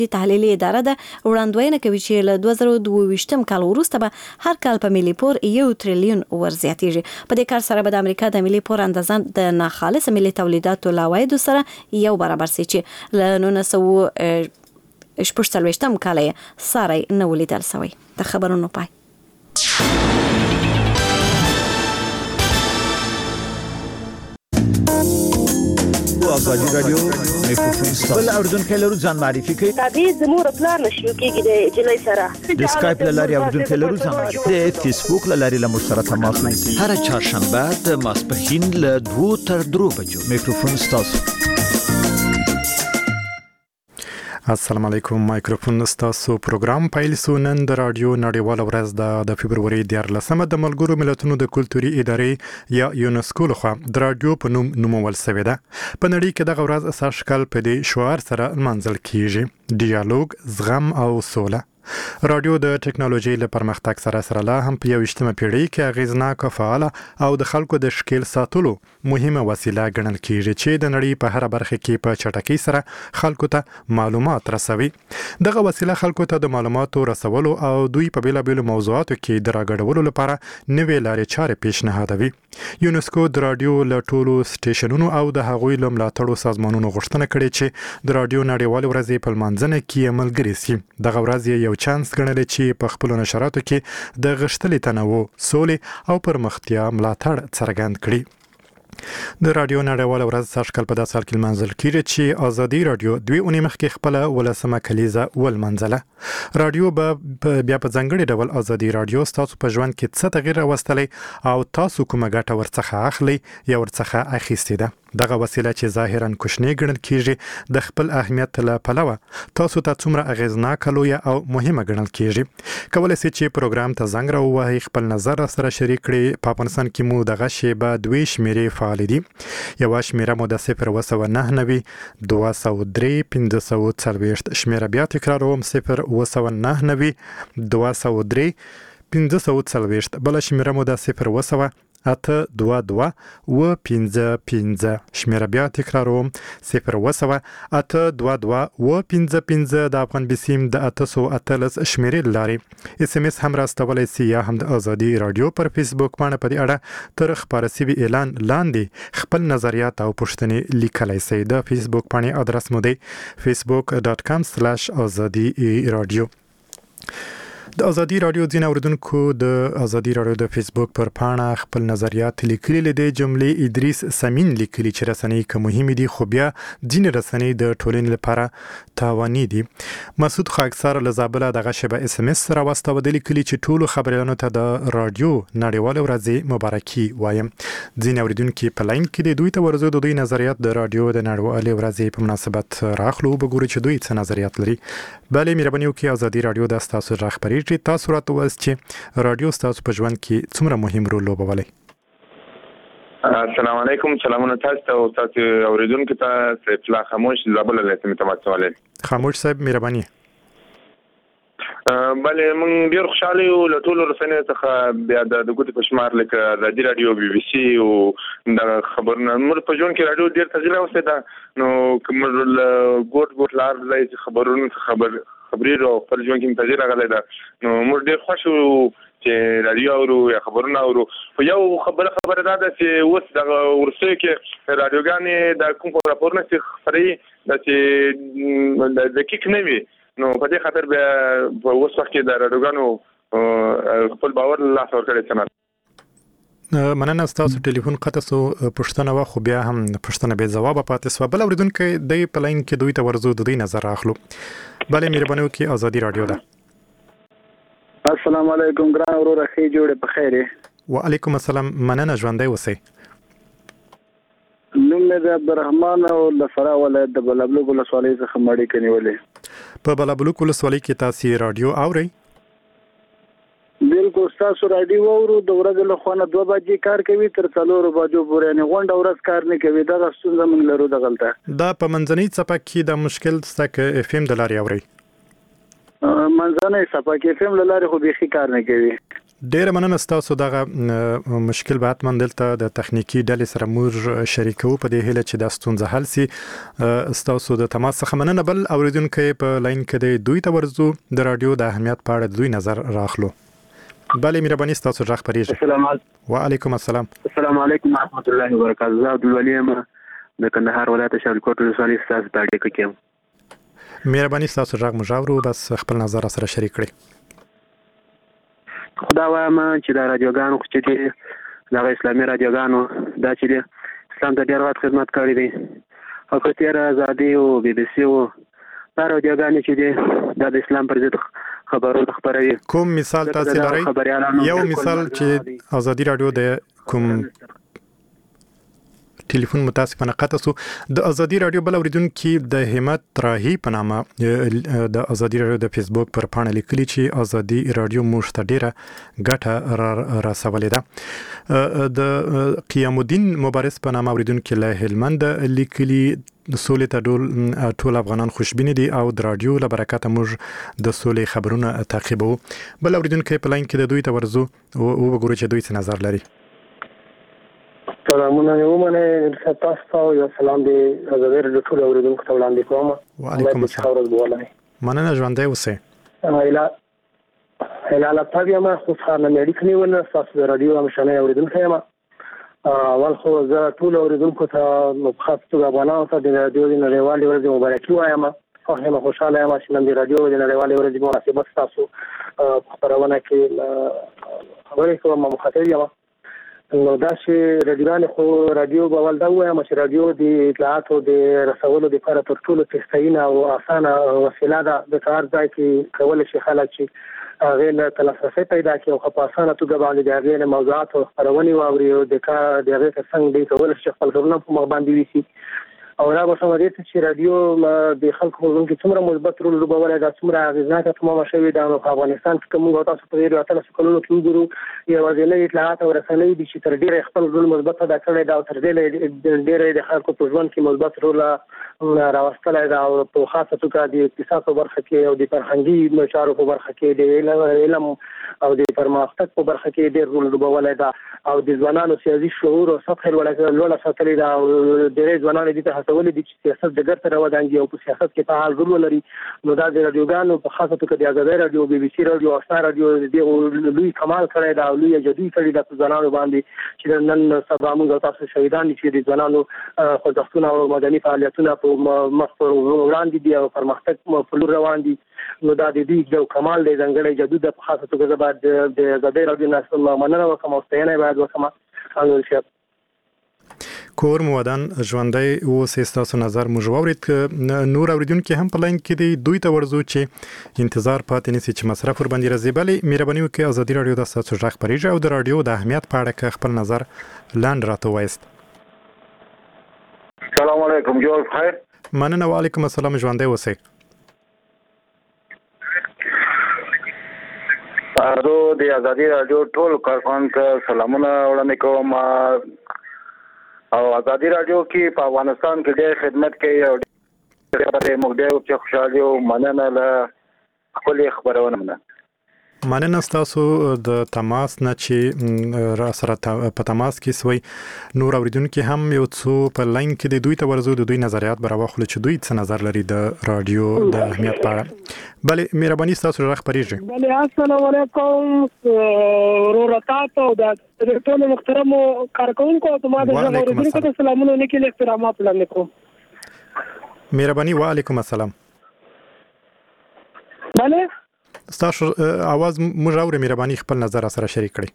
تحلیلي اداره ده وړاندوینه کوي چې له 2022 کال وروسته به هر کال په ملي پور 1 تریلیون ورزیاتېږي. په دې کار سره به د امریکا د ملي پور اندازه د ناخالص ملي تولیداتو له عوایدو سره یو برابر شي چې له 1946 کال یې ساری نه ولیدل شوی. د خبرونو پای. آزادی رادیو میکروفون بل اردوونکو لرو ځان معرفي کوي. تابع زموږ پلان نشو کېږي د جلای سره د اسکایپ لاري اردوونکو لرو ځان معرفي د فیسبوک لاري لمر سره تماس نیسي. هر چهارشنبه د ماسپښین له 2 تر 3 بجو میکروفون تاسو. السلام علیکم. مایکروفون ستاسو پروګرام پیل سو. نن د رادیو نړیواله ورځ د فبرवरी 14 د ملګرو ملتونو د کلتوري ادارې یا یونسکو لخوا د رادیو په نوم نومول شوې ده. په نړۍ کې دغه ورځ اساس کال په دې شعار سره منځل کیږي: ډیالوګ، زغم او سوله. رادیو د ټکنالوژي له پرمختګ سره سره لا هم په 21مه پیړۍ کې اغیزناک، فعال او د خلکو د شکل ساتلو مهمه وسیله ګڼل کیږي چې د نړۍ په هر برخه کې په چټکۍ سره خلکو ته معلومات رسوي. دغه وسیله خلکو ته د معلوماتو رسولو او دوی په بیلابیلو موضوعاتو کې د راګډولو لپاره نوې لارې چارې پیشنهادوي. یونسکو د رادیو له ټولو سټیشنونو او د هغوی له ملاتړو سازمانونو غوښتنه کړې چې د رادیو نړیوال ورځ په لمانځنه کې ملګري شي. دغه ورځ یو چانس ګڼل چې په خپل نشراتو کې د غښتلې تنوع، سولې او پرمختیا ملاتړ څرګند کړي. د رادیو نړیواله ورځ سږکال په داسې حال کې لمانځل کیږي چې ازادي رادیو 2 اونۍ مخکې خپل 18مه کلیزه ولمانځله. رادیو به بیا په ځانګړي ډول ازادي رادیو ستاسو په ژوند کې څه تغیر راوستلی او تاسو کومه ګټه ورڅخه اخلي یا ورڅخه اخیستې ده. دغه وسیله چې ظاهرا کوچنۍ ګڼل کیږي د خپل اهمیت له پلوه تاسو ته څومره اغیزناک، لویه او مهمه ګڼل کیږي. کولای شئ چې پروګرام ته زنګ راووهئ، خپل نظر سره شریک کړئ. په افغانستان کې مو دغه شیبه 2 شمیرې فعال دي. یو شمیره مو د 01990 203 540. شمیره بیا تکراروم: 01990 203 540. بل شمیره مو د 0 822 و 55. شمیره بیا تکراروم: 0 822 و 55. د افغان بسیم د 813 شمیرې لاري اس ام اس هم راستولای سي یا هم د ازادي رادیو پر فیسبوک باندې په دې اړه تر خبره سوي اعلان لاندې خپل نظریات او پوښتنې لیکلای سي. د فیسبوک باندې ادرس مو دی facebook.com/azadi radio. د ازادي رادیو ځینې اوریدونکو د ازادي رادیو د فیسبوک پر پاڼه خپل نظریات لیکلي دي. جملې ادریس سمین لیکلي چې رسنۍ که مهمې دي خو بیا ځینې رسنۍ د ټولنې لپاره تاواني دي. مسعود خاکسار له زابله دغه شیبه اس ام اس راوستو د لیکلي چې ټولو خبريالانو ته د رادیو نړیواله ورځ مبارکي وایم. ځینې اوریدونکو په لاین کې دوی ته ورزو د دوی نظریات د رادیو د نړیواله ورځ په مناسبت راخلو وګورئ چې دوی څه نظریات لري. بله مهرباني وکړئ ازادي رادیو د تاسو راخبري تاسو راته واست چې رادیو تاسو په ژوند کې څومره مهم رول لوبولی. السلام علیکم. سلامونه تاسو ته او تاسو اوریدونکو ته. سیفلا خاموش زابل له سیمه تماسواله. خاموش صاحب مهرباني. بله موږ ډیر خوشاله یو له ټولو رسنیو څخه بیا د ګوتې په شمار لکه ازادي رادیو، بي بي سي او د خبرونه موږ په ژوند کې رادیو ډیر تغیر راوستی ده. نو کوم ګوت لار ځای خبرونه خبرې او خپل ژوند کې تغیر راغلی ده. نو موږ ډیر خوش یو چې رادیو اورو یا خبرونه اورو. په یو خبره دا ده چې اوس د ورسې کې رادیوګانې د کوم راپورونه چې خبري د چې دقیق نه وي. نو په دې خاطر بیا په اوس وخت کې د رادیوګانو خپل باور له لاسه ورکړی څنګه. مننه ستاسو ټلیفون قطع سو پښتنه وا خو بیا هم پښتنه به جواب پاتې سو. بل اوریدونکو د پلاین کې دوی ته ورزو د دوی نظر اخلو. بله مهرباني وکړئ ازادي رادیو ده. السلام علیکم ګران ورور اخی جوړه په خیره. وعلیکم السلام. مننه ژوندۍ اوسئ. نوم مې د عبدالرحمن او لفرا ولایت د بلابلوک ولسوالۍ څخه مړی کنيولې. په بلابلوک ولسوالۍ کې تاسو رادیو اورئ؟ بالکل تاسو رادیو اورو. د ورځې له خوا نه 2 بجې کار کوي تر 4 بجو پورې نه غونډه ورځ کار نه کوي. دا ستونزه موږ لرو دغلته. دا په منځنۍ څپه کې د مشکل څخه اف ام د لارې اورئ؟ منځنۍ څپه کې اف ام د لارې خو بيخي کار نه کوي. ډېر مننه تاسو دغه مشکل بعد من دلته د تخنیکی ډلې سره موږ شریکو په دې هیله چې د ستونزه حل سي. تاسو د تماس څخه مننه. بل اوریدونکو په لاین کې د دوی ته ورزو د رادیو د اهمیت په اړه دوی نظر راخلو. بله مهرباني تاسو ځخ پریږه. السلام علیکم. وعلیکم السلام. السلام علیکم ورحمت الله وبرکاته. زه عبدالولي یم د کندهار ولایت شاولیکوټ ولسوالۍ ستاسو په اړیکه کې یم. مهرباني تاسو ځخ مجاورو بس خپل نظر سره شریک کړئ. خدا وایم چې دا رادیوګانو چې دي دا اسلامي رادیوګانو دا چې دي اسلام ته ډېر وخت خدمت کړی دی او کتیر آزادي او بي بي سي او دا رادیوګانې چې دي دا د اسلام پر ضد خبرونه خبروي. کوم مثال تاسو لرئ؟ یو مثال چې آزادي رادیو د کوم ټلیفون متاسفانه قطع سو. د ازادي رادیو بل اوریدونکو د همت راهي په نامه د ازادي رادیو د فیسبوک پر پاڼه لیکلي چې ازادي رادیو موږ ته ډیره ګټه راسولې ده. د قیام الدین مبارز په نامه اوریدونکو له هلمند لیکلي سولې ته ټول افغانان خوشبینه دي او د رادیو له برکته موږ د سولې خبرونه تعقیبو. بل اوریدونکو په لاین کې د دوی ته ورزو او وګورو چې دوی څه نظر لري. سلامونه یومنه تاسو یو سلام دی زه د ټول اوریدونکو ته وړاندې کوم. وعلیکم السلام. مننه ژوندۍ اوسئ. اله طبيعه ما خو خانه مېړي کني ونه تاسو د رادیو مشانه اوریدونکو یم. اول خو زه ټول اوریدونکو ته مخاطب توګه افغانانو ته د رادیو د نړیوالې ورځې مبارکي وایم. خو خوشاله یم چې نن د رادیو د نړیوالې ورځې مناسبت تاسو خبرونه کې خبرې کوم مخاطب یم. نو دا چې رادیوګان خو رادیو په ول دا وایم چې رادیو د اطلاعات او د رسولو لپاره تر ټولو سستینه او اسانه وسیله ده د کار ځای کې کول شي خلک چې هغه له تلفظ پیدا کوي او په اسانه توګه باندې د هغه موضوعات او خبرونه واوري او د کار د هغه څنګه د کول شي خپل خبرونه په مخ باندې ویسي. او را به سم دي چې رادیو د خلکو په ژوند کې څومره مثبت رول لوبولی دا څومره اغېزناکه تمامه شوې ده. نو په افغانستان کې موږ تاسو په ډېرو اتلسو کلونو کې وګورو یوازینۍ اطلاعات او رسنۍ دي چې تر ډېره خپل رول مثبت ادا کړی ده او تر ډېره د خلکو په ژوند کې مثبت رول راوستلی ده او په خاصه توګه د اقتصاد په برخه کې او د فرهنګي چارو په برخه کې د علم او د پرمختګ په برخه کې ډېر رول لوبولی ده او د ځوانانو سیاسي شعور او سطح لوړه ساتلې ده او ډېری ځوانان دې ته هڅولي دي چې سیاست د ګټ سره ودانګي او په سیاست کې فعال رول ولري. نو دا د رادیوګانو په خاصه توګه د ازادي رادیو بي بي سي رادیو او ستا رادیو د لوی کمال کړی ده او لوی جدي کړی ده په ځوانانو باندې چې نن سبا موږ تاسو شهیدان چې د ځوانانو خوځښتونه او مدني فعالیتونه په مخ پر وړاندې دي او پرمختګ په لور روان دي. نو دا د دې یو کمال دی ځانګړی جدي د په خاصه توګه بعد د ازادي رادیو ناسم مننه وکم او ستاینه باید وکم. انور شپ کور مودان ژوندۍ اوسې تاسو نظر موږ واورید. نور اوریدونکو هم په لاین کې دی دوی ته ورزو چې انتظار پاتې نشي چې مصرف ور باندې راځي. بلې مهرباني وکړئ ازادي رادیو د تاسو ځخ پریږه او د رادیو د اهمیت په اړه خپل نظر لاندې راته وایست. السلام علیکم جوړ خیر. مننه. وعلیکم السلام. ژوندۍ اوسئ. زه د ازادي رادیو ټول کارکونکو ته سلامونه وړاندې کوم او ازادي رادیو کې په افغانستان کې ډېر خدمت کوي او ډېر موږ ډېر خوشاله یو. مننه له خپل خبرونه. مننه تاسو د تماس نه چې را سره په تماس کې سوی. نور اوریدونکو هم یو څو په لاین کې د دوی ته ورزو د دوی نظریات براوخل چې دوی څه نظر لري د رادیو د اهمیت په اړه. بلې مهرباني تاسو راخ پریږه. بلې السلام علیکم ورورات او د ټول محترم کارکونکو ته ما د اوریدونکو ته سلامونه لیکل احترامات وړاندې کوم. مهرباني. وعلیکم السلام. بلې تاسو आवाज موږ اورو. مهرباني خپل نظر سره شریک کړئ.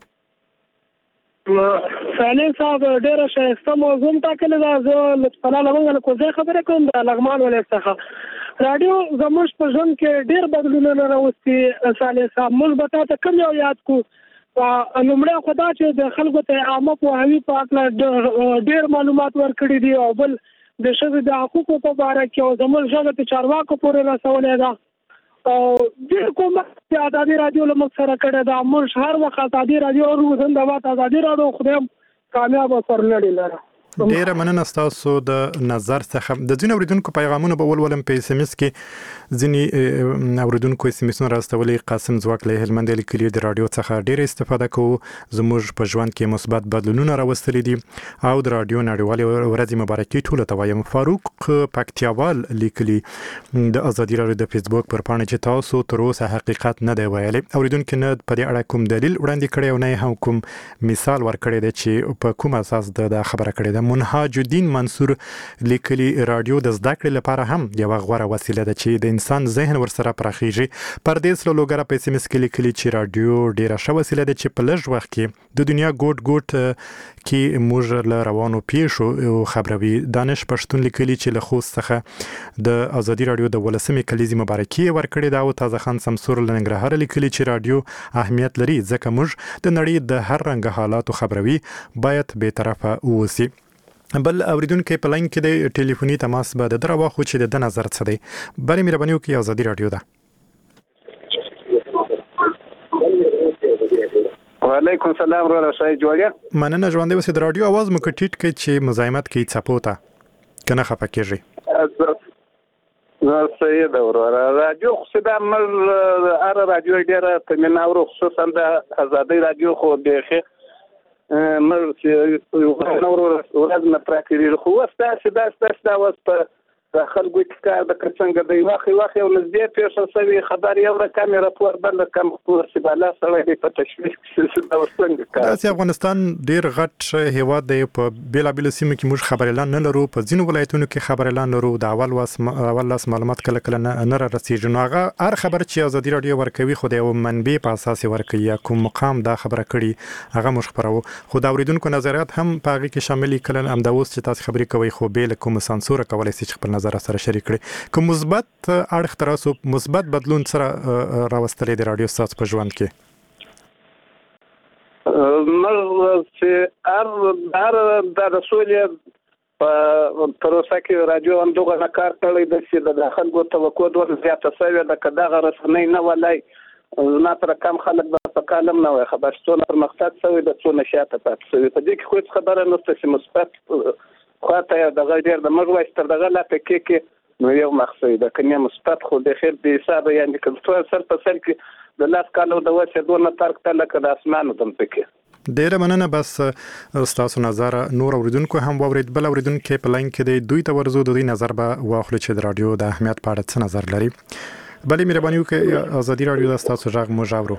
سالم صاحب ډېر ښه موضوع ټاکل دا زه لطفاً لمنګ کو ځای خبره کوم د لغمان ولایت څخه. رادیو زموږ په ژوند کې ډېر بدلونونه راوستي. سالم صاحب موږ به تاسو کوم یو یاد کو لومړی خدا چې د خلکو ته عامه پوهاوی په اړه ډېر معلومات ورکړي دي او بل د ښځو د حقوقو په اړه کې او زموږ ژبه ته چارواکو پورې رسولې ده او ډېر کوم چې ازادي رادیو له موږ سره کړی ده. موږ هر وخت ازادي رادیو او زنده‌باد ازادي رادیو خدای کامیاب او سرلوړي لره. ډیره مننه تاسو د نظر څخه. د ځینو اوریدونکو پیغامونه به ولولم په اس ام اس کې. ځینې اوریدونکو اس ام اسونه راستولي. قاسم ځواک له هلمند لیکلي د رادیو څخه ډیره استفاده کوو. زموږ په ژوند کې مثبت بدلونونه راوستلي دي او د رادیو نړیوالې ورځې مبارکي ټول ته وایم. فاروق پکتیاوال لیکلي د ازادي رادیو د فیسبوک پر پاڼه چې تاسو تر اوسه حقیقت نه دی ویلي. اوریدونکو نه په دې اړه کوم دلیل وړاندې کړی او نه هم کوم مثال ورکړی دی چې په کوم اساس د خبره کړې ده. منهاج الدین منصور لیکلي رادیو د زده کړې لپاره هم یو غوره وسیله ده چې د انسان ذهن ورسره پراخیږي. پردیس له لوګره په اس ام اس کې لیکلي چې رادیو ډیره ښه وسیله ده چې په لږ وخت کې د دنیا ګوټ کې موږ له روانو پیښو خبروي. دانش پښتون لیکلي چې له خوست څخه د ازادي رادیو د 18 کلیزې مبارکي ورکړې ده. او تازه خان سمسور له ننګرهار لیکلي چې رادیو اهمیت لري ځکه موږ د نړۍ د هر رنګ حالاتو خبروي. باید به طرفه اوسئ. بل اوریدونکو په لاین کې د ټلیفوني تماس به د دروا خو چې د نظر څه دی. بری مهرباني وکړئ. ازادي رادیو ده. وعلیکم السلام ورحمت الله جوړه. مننه ژوندې وسې. د رادیو आवाज مو کټیټ کې چې مزاحمت کوي څپوتا کنه خفه کېږي. نو سید وراره رادیو خو دا مر اره رادیو ډیره تمنا ورو خصوصا د ازادي رادیو خو به مر چې نور ورځ نه پراکړي خو واسطه دا واس په خلکو کې کار د څنګه دی واخی او نږدې پیښه سوي خبر یو رقم راپور بل کم خبر چې بالا سره په تشویش کې دا ورڅنګه کار. د افغانستان ډیر غټ هیواد دی. په بیلابل سیمو کې موږ خبر اعلان نه لرو. په ځینو ولایتونو کې خبر اعلان لرو. د اول لاس معلومات کله نه رسیږي. نو هغه هر خبر چې ازادي رادیو ورکوي خو د یو منبع په اساس ورکوي یا کوم مقام دا خبره کړي هغه موږ خبرو. خو د اوریدونکو نظریات هم په هغه کې شامل کړي. هم دا اوس چې تاسو خبرې کوي خو به له کوم سانسور کولای شي خپل نظر سره شریک کړي. کوم مثبت اړخ تراسو مثبت بدلون سره راوستلې د رادیو ساس په ژوند کې. نو چې د رسول په پروسه کې رادیو هم دغه کار کړی د چې د خلکو توقع ډېر زیاته شوې ده. کداغه رسنۍ نه ولای نه تر کم خلک په کالم نه وي خبرستون پرمختګ شوی د څو نشاته پات شوی. په دې کې خو خبره نشته چې مثبت خاطر د غیر د مروج تر دغه لا پکې کې نو یو مقصد ده کنه مثبت خو د خیر د حساب یعنی کله سر په سر کې د لاس کالو د وڅ دونه ترک تل کده اسمانو دم پکې. ډیره مننه. بس تاسو نظر نور اوریدونکو هم وورید. بل اوریدونکو په لاین کې د دوی ته ورزو د نظر به واخلو چې د رادیو د اهمیت په اړه څه نظر لري. بلې مهرباني وکړئ. ازادي رادیو د تاسو ژغ مو ژاورو.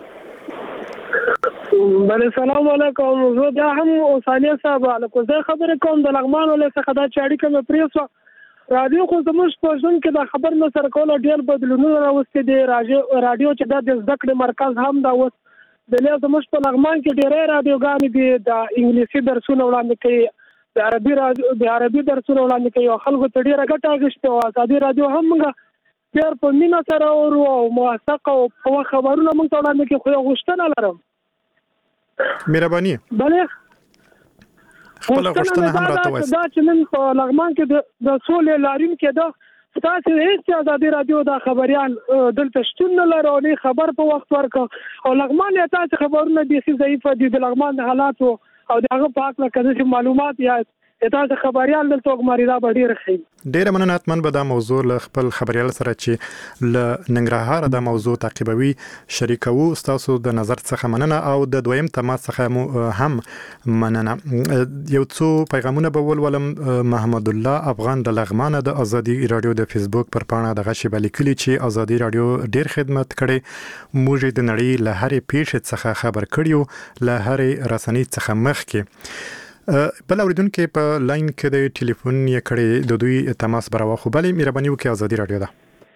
بله سلام علیکم. زه دا هم اوسانیه صاحب علیکم. زه خبره کوم د لغمان ولې څخه دا چاړي کوم پریسو رادیو خو زموږ په ژوند کې د خبر نه سره کول ډېر بدلونونه راوستي دي. رادیو چې د زده کړې مرکز هم دا اوس د له زموږ په لغمان کې ډېرې رادیوګانې دي. د انګلیسي درسونه وړاندې کوي. د عربي درسونه وړاندې کوي. خلکو ته ډېره ګټه اخیستې وه. ازادي رادیو هم موږ ډېر په مینه سره اورو او موثق او په خبرونه موږ ته وړاندې کوي. خو یو غوښتنه لرم. مهرباني. بله خپل غوښتنه هم راته وایي. دا چې نن په لغمان کې د سولې لارین کې دا تاسو هیڅ ازادي رادیو دا خبريان دلته شتون نه لري. خبر په وخت ورکړه او لغمان یا تاسو خبرونه دي چې ضعیف دي د لغمان حالات او دغه په اړه کله معلومات یا تاسو خبريال دلته ګماري دا ډیر ښه. ډیر مننه. اتمن به دا موضوع له خپل خبريال سره چې ل ننګرهار دا موضوع تعقیبوي شریکو. تاسو د نظر څخه مننه او د دویم تماس څخه هم مننه. یو څو پیغامونه به ولولم. محمد الله افغان د لغمان د ازادي رادیو د فیسبوک پر پاڼه د غشي بلیکلی چې ازادي رادیو ډیر خدمت کړي. موږ د نړۍ له هرې پیښې څخه خبر کړیو له هرې رسنۍ څخه مخ کې. بل اوریدونکو په لاین کې د ټلیفون یې کړي د دوی تماس براوخو. بلې مهرباني وکړئ. ازادي رادیو ده.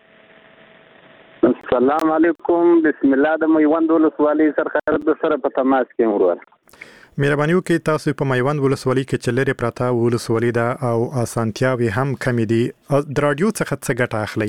السلام علیکم. بسم الله. د میوند ولسوالۍ سرخر د سره په تماس کې ورور. مهرباني وکړئ. تاسو په میوند ولسوالۍ کې چې لري پراته ولسوالۍ ده او اسانتیاوي هم کمی دي. د رادیو څخه څه ګټه اخلي؟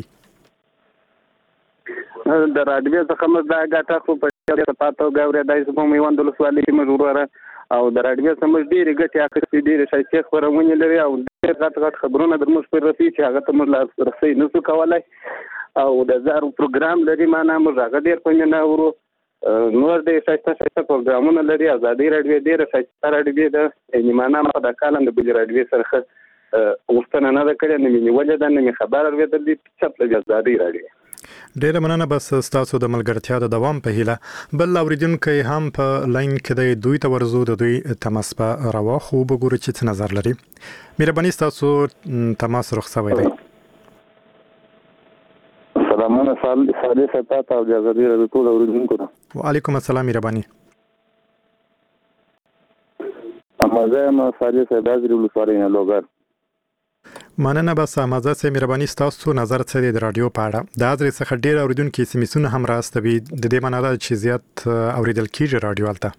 د رادیو څخه موږ دا ګټه خو په پاتو غوړې دای په میوند ولسوالۍ کې موږ ورور او د رادیو سمج ډېری ګټه اخیستې ډېری شایسته خبرونه لري او ډېر غټ خبرونه د موږ پر رسي چې هغه ته موږ رسي نشو کولای او د زارو پروګرام لري معنا موږ هغه ډېر په نه ورو نور د ښایسته پروګرامونه لري. ازادي راډیو ډېره ښایسته راډیو ده. نیمانه ما د کال د بلې راډیو سره غوښتنه نه ده کړې، نه مې نیولې ده، نه مې خبر اورېدلې چپ له ازادي راډیو. ډېره مننه. بس ستاسو د ملګرتیا د دوام په هیله بل اوریدونکو هم په لاین کې د دوی ته ورزو د دوی تماس په راواخو وګورو چې څه نظر لري. مهرباني ستاسو تماس رخصوي دی. سلامونه صالح صاحب او د ازادي راډیو ټول اوریدونکو ته. وعلیکم السلام مهرباني. امازه ما صالح صاحب د ولسوالۍ نه لوګر. مننه. بس امازه سه مهرباني ستاسو نظر څه دی د رادیو په اړه؟ د ازري څخه ډیر اوریدونکو سیمسونه هم راستوي د دې معنی دا چې زیات اوریدل کیږي رادیو الته.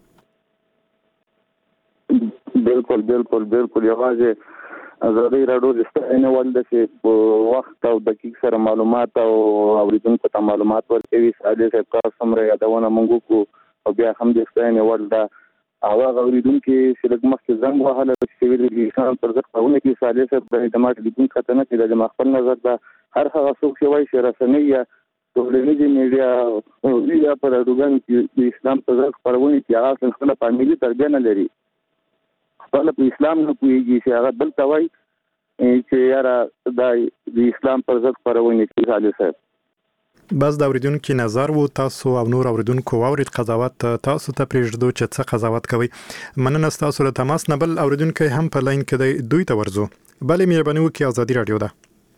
بالکل یوازې ازادي راډیو د ستاینه ولده چې وخت او دقیق سره معلومات او اوریدونکو ته معلومات ورکوي. صالح صاحب تاسو هم یادونه مونږ کو او بیا هم د ستاینه ولده او اوریدونکو چې لږ مخکې زنګ وهله چې ویل دي انسان پر ځخ پهونه کې صالح صاحب د دماغ لیدون خطرناک دی. د خپل نظر دا هر هغه څوک چې وایي چې رسنۍ یا ټولنیزې میډیا یا پر اډوګان کې د اسلام پر ځخ پرونه کې هغه خپل فاميلي تربیه نه لري، خپل په اسلام نه پوهیږي چې هغه بل توای چې یاره د اسلام پر ځخ پرونه کې صالح صاحب. بس د اوریدونکو نظر وو تاسو او نور اوریدونکو اورید قضاوت تاسو ته پرېږدو چې څه قضاوت کوي. مننه تاسو له تماس نه. بل اوریدونکو هم په لاین کې دی دوی ته ورزو. بلې مهرباني وکړئ ازادي راډیو ده.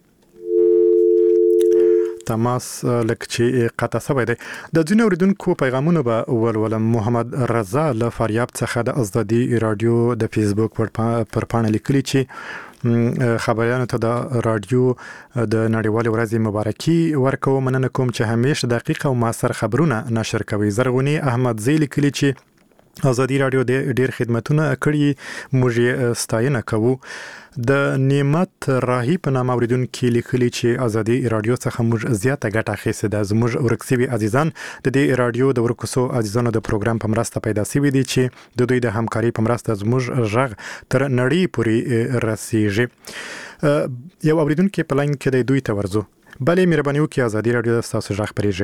تماس لکه قطع شوی دی. د ځینو اوریدونکو پیغامونه به ولولم. محمد رضا له فاریاب څخه د ازادي راډیو د فیسبوک پر پاڼه لیکلي چې خبريانو ته د رادیو د نړیوال ورځې مبارکي ورکو. مننه کوم چې همیشه دقیق او موثر خبرونه نشر کوي. زرغونی احمد زیلی کلی چې ازادي راډیو ډېر خدمتونه کړي موږ ستاینه کوو. د نعمت راهی په نام اوریدونکو لیکلي چې ازادي راډیو څخه موږ زیاته ګټه اخیستې ده. زموږ ورکسوي عزیزان د دې راډیو د ورکوسو عزیزانو د پروګرام په مرسته پیدا شوي دي چې د دوی د همکاري په مرسته زموږ غږ تر نړۍ پورې رسیږي. یو اوریدونکو په لاین کې د دوی ته ورزو. بلې مهرباني وکړئ ازادي راډیو د تاسو غږ پرېږي.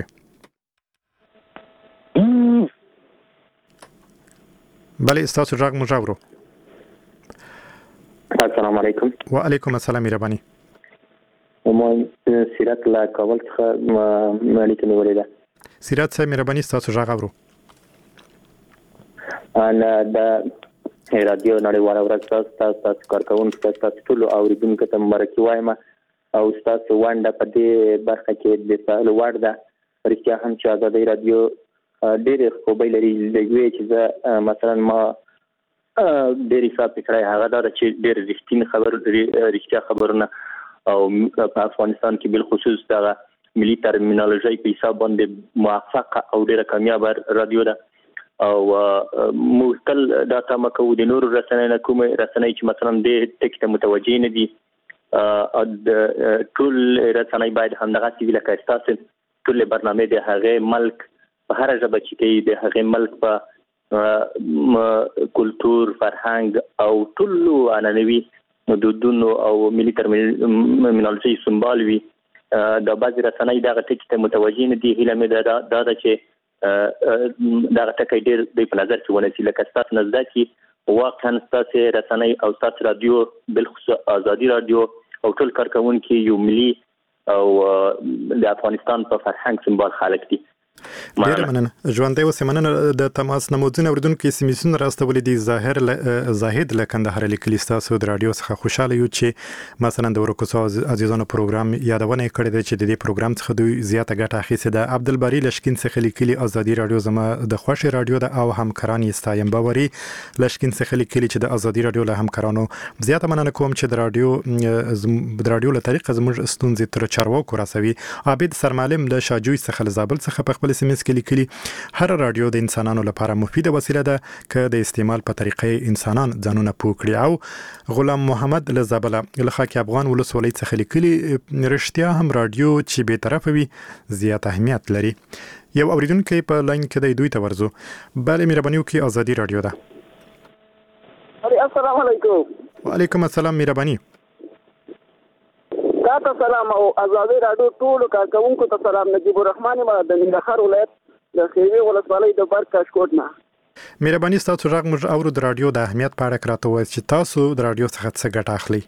بله تاسو غږ مو ژاورو. السلام علیکم. وعلیکم السلام مهرباني. ما سیرت لا کابل څخه مالک نیولې ده. سیرت صاحب مهرباني تاسو غږ اورو. انا د رادیو نړیواله ورځ تاسو کارکونکو تاسو ټول اوریدونکو ته مبارکي وایم او تاسو وانډه په دې برخه کې د سهال وړ ده. رښتیا هم چې ازادي رادیو ډېر خوبې لري. لږوي چې مثلا ما ډېر حساب کړی هغه دا چې ډېر رښتیا خبرونه او په افغانستان کې بل خصوص دا ملي ترمینالوژي په حساب باندې موفقه او ډېر کامیاب رادیو ده او مستل دا تاسو کو د نور رسنۍ نه کوم رسنۍ چې مثلا د ټیکټ متوجي نه دي ټول رسنۍ باید همدغه سیویل کاستاسه ټول برنامه د هغه ملک په هر ژبه چې د هغه ملک په کلتور فرهنګ او ټول عنعنوي دودونو او ملي ترمینالوژي سمبال وي. د بعض رسنۍ دغه ټکی ته متوجي نه دي. هیله مې دا چې دغه ټکی ډېر د په نظر کې ونیسي. لکه تاسو نزد کې واقعا تاسو رسنۍ او تاسو رادیو بالخصوص ازادي رادیو او ټول کارکونکو یو ملي او د افغانستان په فرهنګ سمبال خلک دي. ډیر مننه. ژوندۍ اوسې. مننه د تماس نمودونه اوریدونکو سیمسونه راستولې دي. زاهد له کندهار لیکلي تاسو د رادیو څخه خوشاله یو چې مثلا د ورکوسو عزیزانو پروګرام یادونه کړې ده چې د دې پروګرام څخه دوی زیاته ګټه اخیستې ده. عبدالباری لشکین څخه لیکلي ازادي رادیو زما د خوښې رادیو ده او همکاران یې ستایم. باوري لشکین څخه لیکلي چې د ازادي رادیو له همکارانو زیاته مننه کوم چې د رادیو له طریقه زموږ ستونزې تر چارواکو رسوي. عابد سرمعلم د شاجوی څخه زابل څخه په خپل سیمس کې لیکلي هر رادیو د انسانانو لپاره مفیده وسیله ده که د استعمال په طریقې انسانان ځانونه پوه کړي. او غلام محمد لزابله لخوا کې افغان ولسوالۍ څخه لیکلي رښتیا هم رادیو چې به طرف وي زیات اهمیت لري. یو اوریدونکو په لاین کې دی دوی ته ورزو. بله مهرباني وکړئ ازادي رادیو ده. السلام علیکم. وعلیکم السلام مهرباني. تاسو سلام او ازادي رادیو ټول کارکونکو ته سلام. نجیب الرحمن ما د ننګرهار ولایت د خیمه ولسوالۍ د بر کاشکوټ نه. مهرباني ستاسو راغ موږ اورو د رادیو د اهمیت په اړه راته وایي چې تاسو د رادیو څخه څه ګټه اخلي.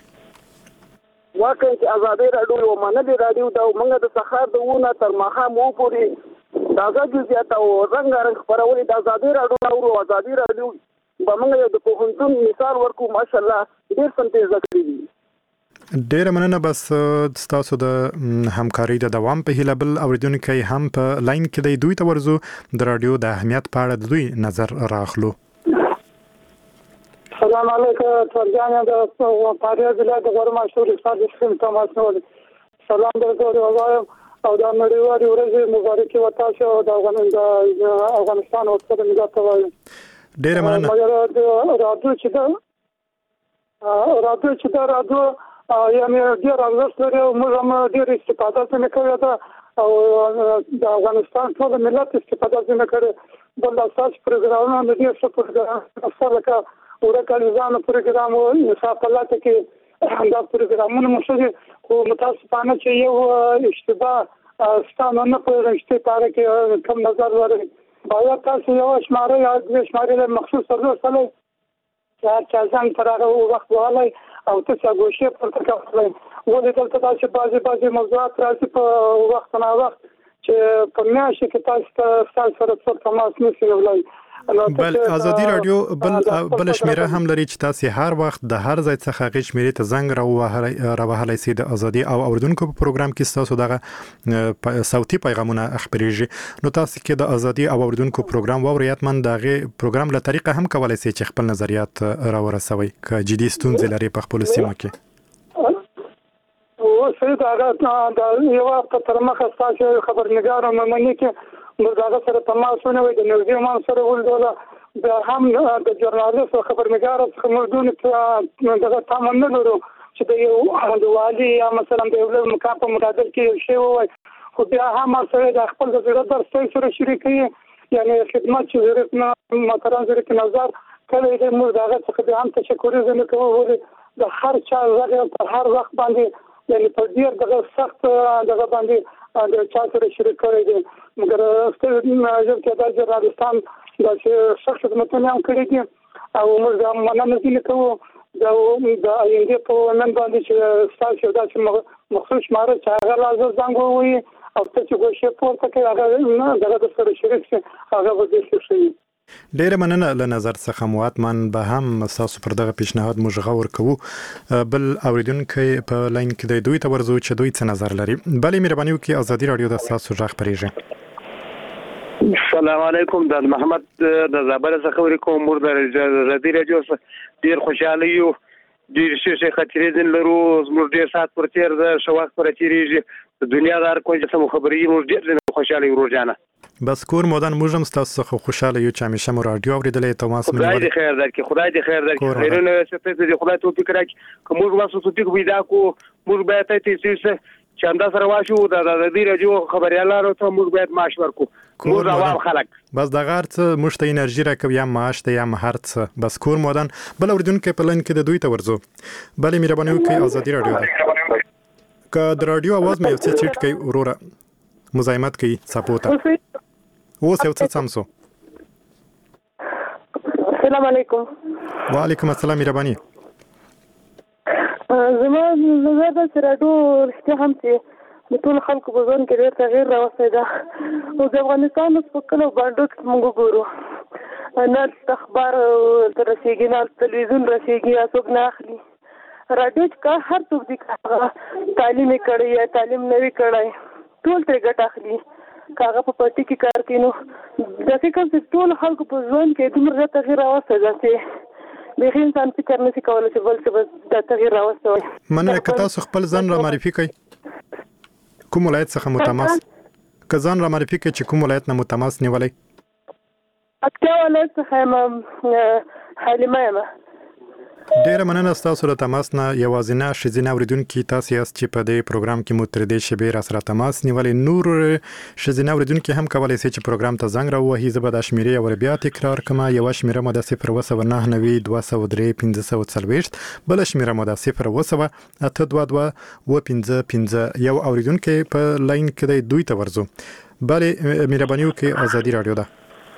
واقعا چې ازادي رادیو یو منلي رادیو دا موږ د سهار د ونه تر ماښام پورې د ازادي زیاته او رنګارنګ خبرونه د ازادي رادیو او ازادي رادیو به موږ یو د پوهنتون مثال ورکو ماشاءالله ډېر سنتیز کړی دي. ډیره مننه. بس تاسو د همکاري د دوام په هیله بل اوریدونکو هم په لاین کې د دوی ته ورزو د رادیو د اهمیت په اړه د دوی نظر راخلو. السلام علیکم ترجمه د پاره د غوړما شوري استاد سیم تماس نو سلام درته وایم او د نړیوالې ورځې مبارکي وتاشه او د افغانستان او د ملت وایم. ډیره مننه. رادیو چې دا رادیو یعنی ډیر ارزښت لري او موږ هم ډیر استفاده څنګه کوي دا او د افغانستان ټول ملت استفاده څنګه کوي بل اساس پروګرامونه د دې څه پروګرام سره کا ورکلځان پروګرام او مسافلات کې دا پروګرامونه مشهور او متاسفانه چې یو اشتباه ستانه نه پرېږدي پاره کې کم نظر لري باید تاسو یو شماره یا د شماره مخصوص سره چې ځان پر هغه وخت وایي او تاسو غوښه پر تکافل ولې دلته تاسو بعضي موضوعات راځي په وخت نه وخت چې په میاشت کې تاسو سره څه تماس نشي ولای. بل ازادي رادیو بل شمیره هم لري چې تاسو هر وخت د هر ځای څخه غږ شمیرې ته زنګ راوهلای سي د ازادي او اوریدونکو په پروګرام کې تاسو دغه صوتي پیغامونه خبريږي. نو تاسو کې د ازادي او اوریدونکو پروګرام ووریات من دغه پروګرام له طریقه هم کولای سي چې خپل نظریات راورسوي که جدي ستونزې لري په خپل سیمه کې. او سید هغه د یو په ترمخه تاسو خبرنګار ممنه کې مرزاده سره تماسونه وي د نوزیمان سره ولدوله د هم د ژورنالیست او خبرنګار څخه موږ دغه تمنه لرو چې د یو د والی یا مثلا د یو مقام په مقابل کې شی وای خو بیا هم سره د خپل د ضرورت سره شریکي یعنی خدمت چې ضرورت نه متران ضرورت نظر کله د موږ دغه څخه هم تشکر زنه کوو د هر چا زغه په هر وخت باندې یعنی په ډیر دغه سخت دغه باندې د چا سره شریک کړی دی مګر ستاسو چې د افغانستان د شخص خدمتونه هم کړی دي او موږ مننه دي کوو د اینده په نن باندې چې تاسو د مخصوص شماره چې هغه لازم زنګ وي او تاسو غوښه پورته کوي هغه دغه سره شریک شي هغه به شي. ډیره مننه له نظر څخه مواتمن به هم تاسو پر دغه پیشنهاد موږ غور کوو. بل اوریدونکو په لاین کې د دوی ته ورزو چې دوی څه نظر لري. بلې مهرباني وکړئ ازادي رادیو د تاسو راغ پرېږه. السلام علیکم د محمد د زابل څخه ورکوم مور د ازادي رادیو ډیر خوشاله یو ډیر شي خاطرې دین لرو زموږ ډیر سات پر تیر د شواخ پر تیریږي د دنیا دار کوم څه خبرې موږ ډیر خوشاله یو روزانه. بس کور مودن موږ هم تاسو څخه خوشاله یو چې همیشه مو رادیو اوریدلې تماس مې خدای دې خیر درکړي خدای دې خیر درکړي خیرونه ستاسو دې خدای توفیق راکړي کوم موږ واسو توفیق پیدا کو موږ به ته چې انده سره واشو د دې رادیو خبريالانو ته موږ باید معاش ورکو موږ عوام خلک بس د غارت مشته انرژي راکوي یا معاش ته یا مهارت بس کور مودن بل اوریدونکو په لن کې د دوی ته ورزو بلې مهرباني وکړئ ازادي رادیو که د رادیو आवाज مې څه چټ کوي وروره مزاحمت کوي سپورټ اوس یو څه سمسو. السلام علیکم. وعلیکم السلام مهرباني. زما د رادیو رښتیا هم چې د ټول خلکو په ځان کې ډېر تغیر راوستی ده او د افغانستان په کلو باندې کې موږ ګورو نه اخبار رسېږي نه تلویزیون رسېږي یا څوک نه اخلي. رادیو چې هر څوک دي تعلیم یې کړی یا تعلیم نه وي کړی ټول ترې ګټه اخلي کاغه په پټي کې کار کوي. نو د فکر چې ټول خلکو په ځوان کې دومره تغیر راوستی ده چې به انسان فکر نشي کولای چې بل څه د تغیر راوستی. مننه که تاسو خپل ځان را معرفي کړئ کوم ولایت څخه متماس که ځان را معرفي کړئ چې کوم ولایت نه متماس نیولای. اکتا ولایت څخه حلیمه یم. ډیره مننه تاسو له تماس نه. یوازینه شزینه اوریدونکو تاسو یاست چې په دې پروګرام کې مو تر دې شبیر سره تماس نیولې. نور شزینه اوریدونکو هم کولای شي چې پروګرام ته زنګ راوهي. زه به د شمیرې او بیا تکرار کوم. یو شمیره مو د 0299203 بل شمیره مو د 082221555. یو اوریدونکو په لاین کې دی دوی ته ورزو. بله مهرباني وکړئ ازادي رادیو ده.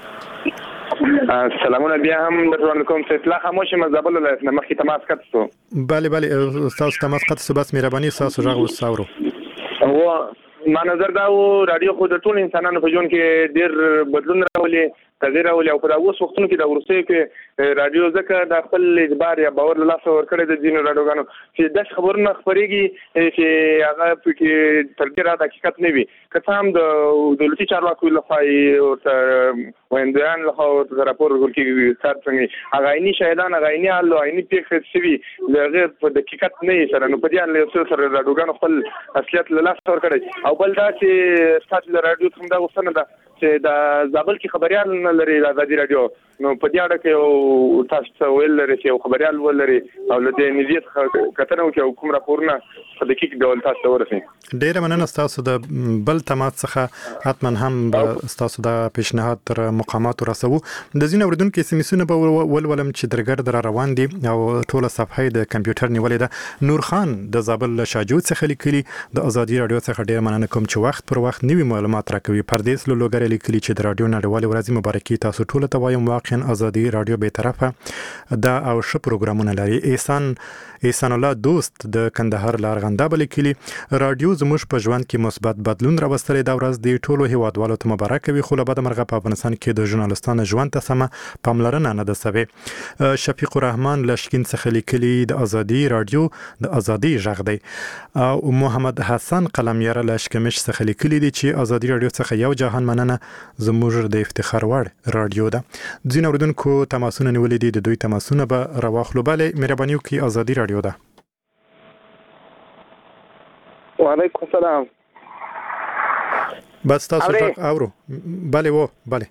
سلامونه بیا هم درته کوم چې اطلاع خاموش مزابل له مخکې تماس کړو. بله تاسو تماس کړو بس مهرباني تاسو راغ وساورو. او ما نظر دا و رادیو خو د ټول انسانانو په ژوند کې ډېر بدلون راولي تغیر راولي او په اوس وختونو کې د ورسې کې رادیو ځکه د خپل اعتبار یا باور له لاسه ورکړی د ځینو رادیوګانو چې د خبرونه خبرېږي چې هغه پکې تر ډېره د حقیقت نه وي. که څه هم د دولتي چارواکو لخوا ورته ویندیان لخوا ورته راپور ورکول کېږي کار څنګه هغه عیني شاهدان هغه عیني حال او عیني پېښې شوي د هغې په دقیقت نه وي سره. نو په دې اړه یو څه سره رادیوګانو خپل اصلیت له لاسه ورکړی. او بل دا چې ستاسو د رادیو څخه دا غوښتنه ده چې د زابل کې خبريال نه لري د ازادي رادیو. نو په دې اړه کې یو تاسو ویل لري چې یو خبريال ولري او له دې نزيد کتنه وکړي او کوم راپورونه په دقیق ډول تاسو ورسي. ډیره مننه تاسو د بل تماس څخه حتما هم تاسو د پیشنهاد تر مقامات رسو. د زین اوریدونکو سیمسونه په ولولم چې درګرد را روان دي او ټوله صفحه د کمپیوټر نیولې ده. نور خان د زابل شاجود څخه لیکلي د ازادي رادیو څخه ډیر مننه کوم چې وخت پر وخت نوي معلومات راکوي. پردیس لوګر لیکلي چې د رادیو نړیوال ورځ مبارکي تاسو ټول ته وایم. واقعا ازادي رادیو به طرفه دا او ش پروګرامونه لري. احسان الله دوست د کندهار لارغنده لیکلي رادیو زموږ په ژوند کې مثبت بدلون راوستلی دا ورځ د ټولو هیوادوالو ته مبارک وي. خو له بده مرغه په افغانستان کې د ژورنالستانو ژوند ته سمه پاملرنه نه ده سوې. شفیق الرحمن لشکین څخه لیکلي د ازادي رادیو د ازادي غږ دی. او محمد حسن قلمیره لشکمش څخه لیکلي دي چې ازادي رادیو څخه یو جهان مننه زموږ د افتخار وړ رادیو ده. ځینې اوریدونکو تماسونه نیولې دي د دوی تماسونه به راواخلو. بله مهرباني وکړئ ازادي رادیو ده. وعلیکم السلام. بس تاسو اورو. بله بله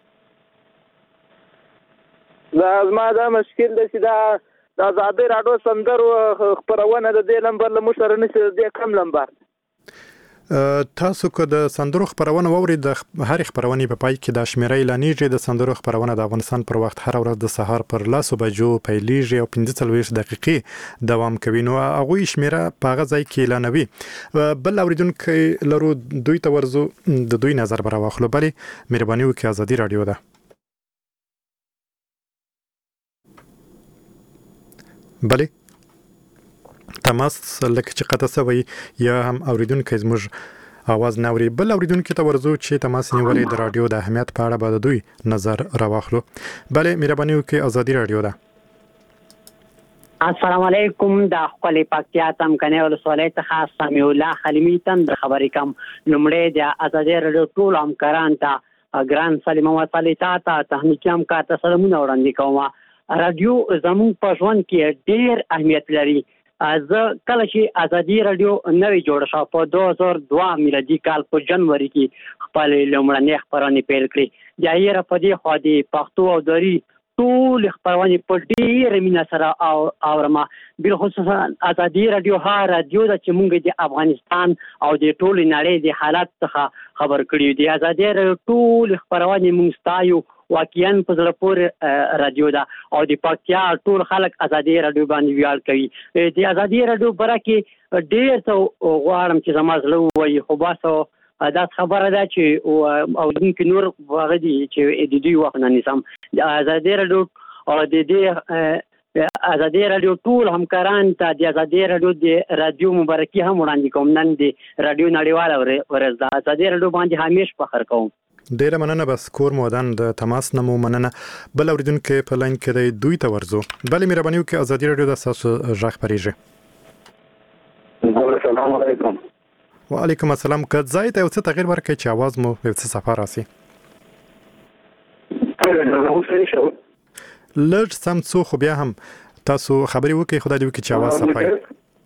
دا زما دا مشکل دی چې دا د ازادي رادیو سندرو خبرونه د دې نمبر له مشر نشي د کم نمبر. تاسو که د سندرو خبرونه ووري د هر خبرونه په پای کې د شمیرې اعلانېږي. د سندرو خبرونه د افغانستان پر وخت هر ورځ د سهار پر 10 بجو پیلېږي او 45 دقیقې دوام کوي. نو هغه شمیره په هغه ځای کې اعلانوي. بل اوریدونکو لرو دوی ته ورزو د دوی نظر به راواخلو. بله مهرباني وکړئ ازادي رادیو ده. بله تماس لکه چې قطع سوی یا هم اوریدونکو زموږ आवाज ناوري. بل اوریدونکو ته ورزو چې تماس نیولې د رادیو د اهمیت په اړه به دوی نظر راواخلو. بله مهرباني وکړئ ازادي رادیو ده. السلام علیکم. د خپل پکتیا تم کنه ولسوالۍ څخه سمیع الله خلیمی تم د خبرې کم لمړی د ازادي رادیو ټول همکاران ته ګران سلام او صلیتا ته تهنیت هم کا سلامونه وړاندې کوم. رادیو زموږ په ژوند کې ډیر اهمیت لري. زه کله چې ازادي رادیو نوې جوړه شو په 2002 میلادي کال په جنوري کې خپل لومړنۍ خبرونه پیل کړې. د یې په دې خو د پښتو او دري ټول خبرونه په ډېر مینه سره اورما. بل خصوصا ازادي رادیو ها رادیو د چې موږ د افغانستان او د ټول نړۍ د حالات څخه خبر کړیو. د ازادي رادیو ټول خبرونه موږ ستایو. واقعا په زړه پورې رادیو ده او د پکتیا ټول خلک ازادي رادیو باندې ویاړ کوي. د ازادي رادیو برکه ډېر څه غواړم چې زما زړه وایي. خو باسو دا خبره ده چې او دونکو نور وغدي چې د دوی وخت نه نسم. د ازادي رادیو او د دې ازادي رادیو ټول همکاران ته د ازادي رادیو د رادیو مبارکي هم وړاندې کوم. نن د رادیو نړیوال ورځ ده. ازادي رادیو باندې همیشه فخر کوم. ډیره مننه. بس کور مودان د تماس نمو مننه. بل اوریدونکو په لاین کې دی دوی ته ورزو. بله مهرباني وکړئ ازادي رادیو د تاسو غږ پریږي. السلام علیکم. وعلیکم السلام. که ځای ته یو څه تغیر ورکړئ چې आवाज مو یو څه صفا راسي. لږ سم څو خو بیا هم تاسو خبرې وکړئ. خدای دې وکړي چې आवाज صفا وي.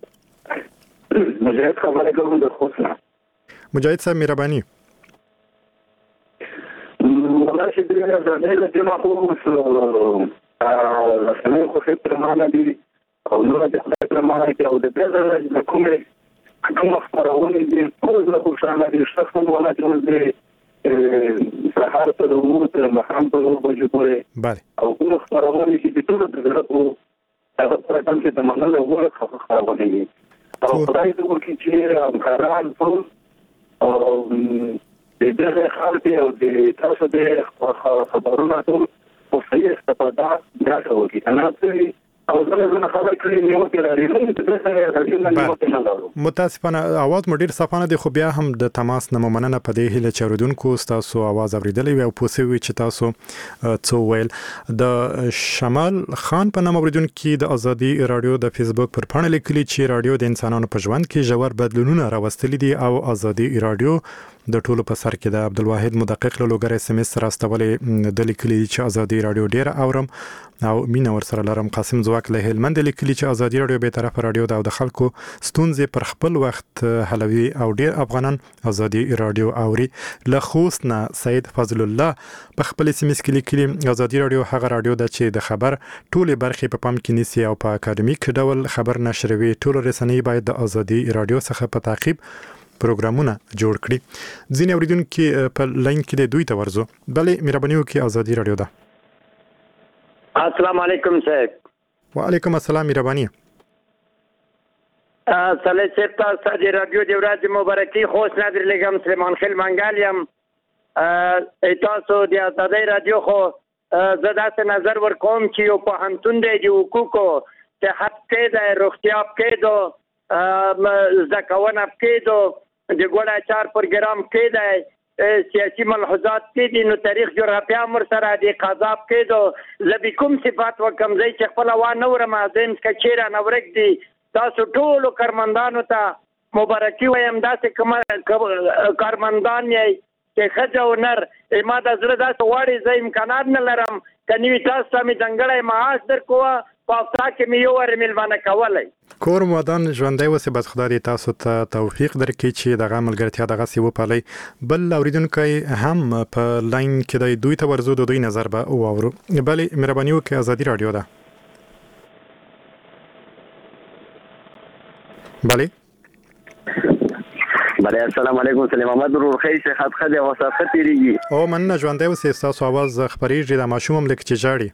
مجاهد خبرې کوم د خوښه. مجاهد صاحب مهرباني. والله چې دغه ځای له جمع خو سمه خو فکر معنا دي او نو د خپل معنی کې او د دې د کومه خبرونه دي ټول له خوشاله دي شخصا ولا چې سهار ته د امور تر مخام په وجه پورې بله او کوم خبرونه چې ټول د زړه هغه پر کوم چې د منلو وړ خبرونه دي او خدای دې وکړي چې همکاران ټول او د دې خلک او د تاسو د خبرونه ټول په صحیح استفاده دا کوي انا ته او زه خبر کړی نیو کې راځي متاسفانه اواز مډیر صفانه دی خو بیا هم د تماس نه مننه په دې هله چاردونکو تاسو اواز اوریدلې وي او پوسوي چې تاسو څو ویل د شمال خان په نوم اوریدونکو د ازادي رادیو د فیسبوک پر پاڼه لیکلي چې رادیو د انسانانو په ژوند کې ژور بدلونونه راوستلي دي او ازادي رادیو د ټولو په سر کې د عبدالواحد مدقق له لوګر اس ام اس راستولې د لیکلي چې ازادي رادیو ډیر اورم او مینا ور سره لرم. قاسم زواک له هلمند لیکلي چې ازادي رادیو به طرف رادیو د خلکو ستونزې پر خپل وخت حلوي او ډیر افغانان ازادي رادیو اوري. له خوست نه سید فضل الله په خپل اس ام اس کې لیکلي ازادي رادیو هغه رادیو ده چې د خبر ټولې برخې په پام کې نیسي او په اکاډمیک ډول خبر نشروي. ټول رسنۍ باید د ازادي رادیو څخه په تعقیب پروګرامونه جوړ کړي. ځینې اوریدونکو په لاین کې د دوی ته ورزو. بلې مهرباني وکړئ ازادي رادیو ده. السلام علیکم صاحب. وعلیکم السلام مهرباني. صالح صاحب تاسو د رادیو د ورځې مبارکي خوش نادر لګم سلیمان خیل منګالیم. تاسو د ازادي رادیو خو زه داسې نظر ورکوم چې یو پوهنتون دی د حقوقو صحت کې د روغتیا کې دو زکوونه کې دو د ګوډه چار پروګرام کې دی سیاسي ملحوظات کې دي نو تاریخ جغرافیا مر سره د قضاب کې دو زبې کوم صفات وکم زي چې خپل وانه ورم ازم کچېره نورک دي تاسو ټول کارمندانو ته مبارکي وایم داسې کوم کارمندان یې چې خځه او نر ما د زړه داسې واړې زه امکانات نه لرم کني تاسو ته مې ځانګړی معاش درکوه په افتا کې مې یو ور ملمانه کولای کور مودان ژوندۍ وسه بس خدای دې تاسو ته توفیق درکړي چې دغه ملګرتیا دغه سی وپالي. بل اوریدونکو هم په لاین کې د دوی ته ورزو د دوی نظر به واورو. بلې مهرباني وکړئ ازادي رادیو ده. بله السلام علیکم سلام محمد ورور خیر صحت خدای او صحت تیریږي او من ژوندۍ وسه تاسو आवाज خبرېږي د ماشوم ملک چې جاړي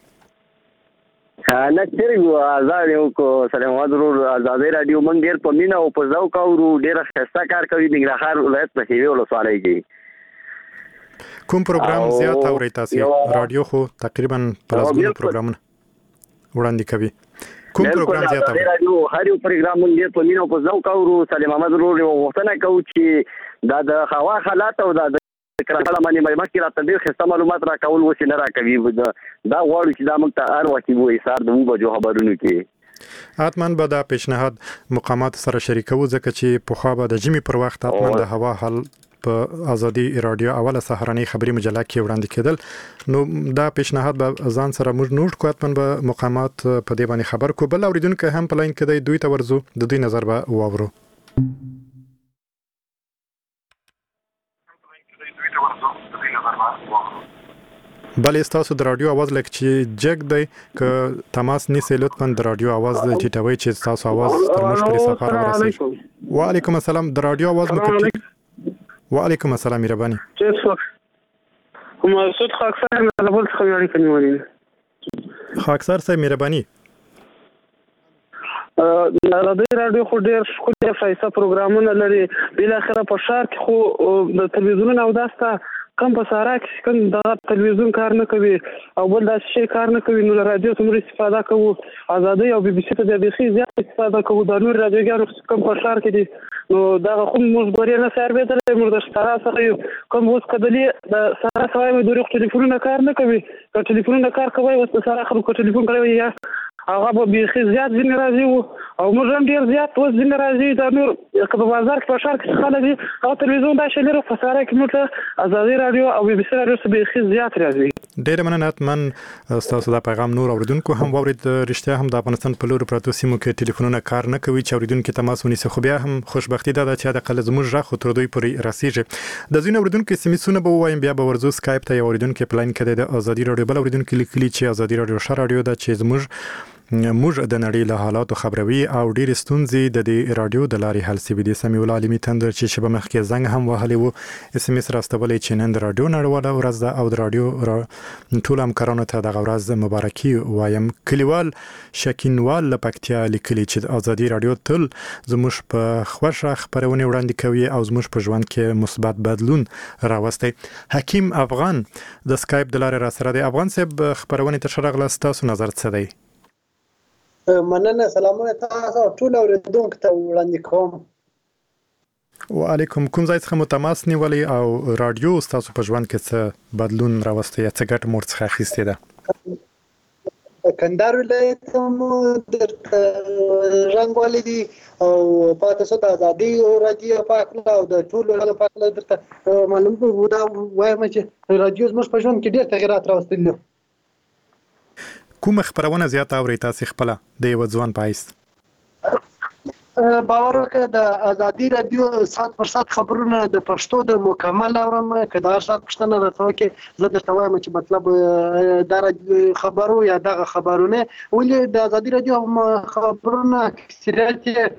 نه چیرې آزاد یو کو سلام محمد ورور ازادي رادیو مونږ ډیر په مینا او په ذوق او ډیر ښه کار کوي د ننګرهار ولایت په هیوی ولسوالۍ کې. کوم پروګرام زیات اوري تاسو؟ رادیو خو تقریبا پلازمون پروګرامونه وړاندې کوي. کوم پروګرام زیات اوري؟ رادیو هر یو پروګرام مونږ په مینا او په ذوق او سلام محمد ورور وختونه کوي چې دا د هوا حالات او د کله باندې مې راته ډېر ښه معلومات راکول وسې نه راکوي دا غواړو چې دا موږ ته هر وخت وایي سار د بجو خبرونو کې حتماً به دا پیشنهاد مقامات سره شریکو ځکه چې په خوا به د جمی پر وخت حتماً د هوا حال په ازادي رادیو اوله سهارنۍ خبري مجله کې وړاندې کېدل نو دا پیشنهاد به ځان سره موږ نوٹ کوو حتماً به مقامات په دې باندې خبر کو. بل اوریدونکو هم په لاین کې دوی ته ورزو د دوی نظر به واورو. بل استاسو د رادیو आवाज لکه چې جګ دی ک تماس نیسه لطفا د رادیو आवाज د ټیټوي چې تاسو आवाज تر موږ پرې سفر ورسوي. وعلیکم السلام د رادیو आवाज مو وعلیکم السلام مهرباني. مسعود خاکسار نه بل څه غواړي کني خاکسار صاحب مهرباني. رادیو خو ډیر ښکلي ښایسته پروګرامونه لري بل اخره په ښار کې خو د تلویزیون او داسته کم په سارا کې کوم د تلویزیون کار نه کوي او بل داسې شي کار نه کوي نو رادیو څومره استفاده کوو ازادي او بي بي سي ته د بيخي زیات استفاده کوو د نور رادیوګانو کم په ښار کې دي نو دا خو موږ غوړې نه سر به درې موږ د سارا څخه کوم اوس کدلی د سارا سره مې د روغ ټلیفونونه کار نه کوي که ټلیفونونه کار کوي اوس د سارا خلکو ټلیفون کوي یا هغه به بيخي زیات ځین راځي او موږ هم ډیر زیات اوس ځین راځي د نور په بازار کې په ښار کې خلک دي او تلویزیون دا شي لري په سارا کې موږ ازادي رادیو او بي بي سي رادیو څخه بيخي زیات راځي. ډیر مننه تاسو دا پیغام نور اوریدونکو هم واورید. رښتیا هم د افغانستان په لور پروتو سیمو کې ټلیفونونه کار نه کوي چې اوریدونکو تماس ونیسي خو بیا هم خوشبختی ده چې د قل زموږ راخو تر دوی پورې رسیږي. د ځینو اوریدونکو سیمسونه به وایم بیا به ورزو سکایپ ته اوریدونکو پلاین کې د ازادي رادیو بل اوریدونکو لیکلي چې ازادي رادیو ش رادیو د چې زموږ موږ د نړۍ له حالاتو خبروي او ډېر ستونزې د دې رادیو د لارې حل سوي دي. سمیع الله علمي تندر چې شبه مخکې زنګ هم وهلی وو اس ام اس راستولی چې نن د رادیو نړیواله ورځ ده او د رادیو ټول همکارانو ته دغه ورځ مبارکي وایم. کلیوال شکینوال له پکتیا لیکلي چې د ازادي رادیو تل زموږ په خوښه خبرونه وړاندې کوي او زموږ په ژوند کې مثبت بدلون راوستي. حکیم افغان د سکایپ د لارې را سره دی. افغان صاحب خبرونه ته شرغله ستاسو نظر څه دی؟ مننه، سلامونه تاسو ټول اوریدونکو ته وړاندې کوم. وعلیکم. کوم ځای څخه مو تماس نیولی او رادیو ستاسو په ژوند کې څه بدلون راوستی یا څه ګټه مو ورڅخه اخیستې ده؟ کندهار ولایت مو درته رنګ والیدي او پاتې څه د ازادي رادیو پاکله او د ټولو رادیو پاکله درته معلوم وو. دا وایم چې رادیو زموږ په ژوند کې ډېر تغیرات راوستلي دي. کومه خبرونه زیاته اورئ تاسې خپله د یوه ځوان په حیث؟ باور وکړه د ازادي رادیو ساعت پر ساعت خبرونه د پښتو د مکمل اورم. که د هر ساعت پوښتنه راته وکړې زه درته وایم چې مطلب دا خبرو یا دغه خبرونه ولې د ازادي رادیو خبرونه اکثریت